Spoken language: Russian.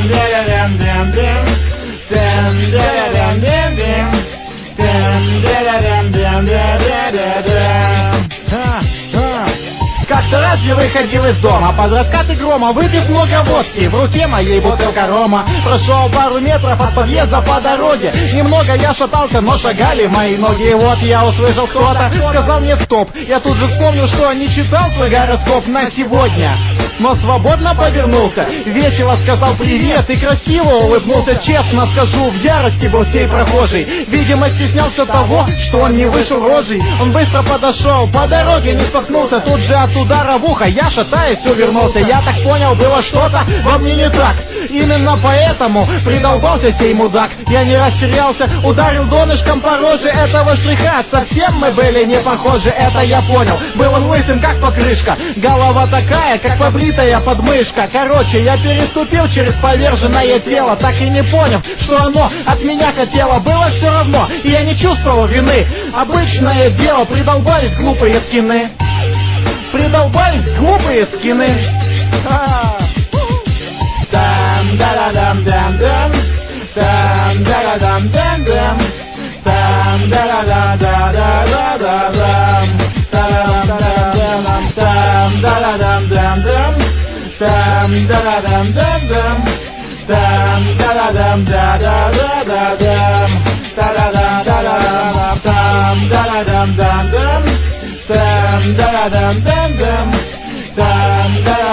Как-то раз я выходил из дома под раскаты грома, выпив много водки, в руке моей бутылка рома. Прошел пару метров от подъезда по дороге, немного я шатался, но шагали мои ноги. И вот я услышал, кто-то сказал мне стоп. Я тут же вспомнил, что не читал свой гороскоп на сегодня, но свободно повернулся, весело сказал привет и красиво улыбнулся. Честно скажу, в ярости был сей прохожий, видимо стеснялся того, что он не вышел рожей. Он быстро подошел, по дороге не столкнулся, тут же от удара в ухо я, шатаясь, увернулся. Я так понял, было что-то во мне не так, именно поэтому придолбался сей мудак. Я не растерялся, ударил донышком по роже этого штриха. Совсем мы были не похожи, это я понял. Был он лысым, как покрышка, голова такая, как побритая подмышка. Короче, я переступил через поверженное тело, так и не поняв, что оно от меня хотело. Было все равно, и я не чувствовал вины. Обычное дело, придолбались глупые скины. Придолбались глупые скины. Там-да-да-дам-дам-дам, там-да-да-дам-дам-дам, там-да-да-да-да-да-да-дам, там-да-да-дам-дам-дам, там-да-да-дам-дам-дам, там-да-да-дам-да-да-да-да-дам, там-да-да-дам-дам-дам, там-да-да-дам-дам-дам, там-да-да-дам-дам.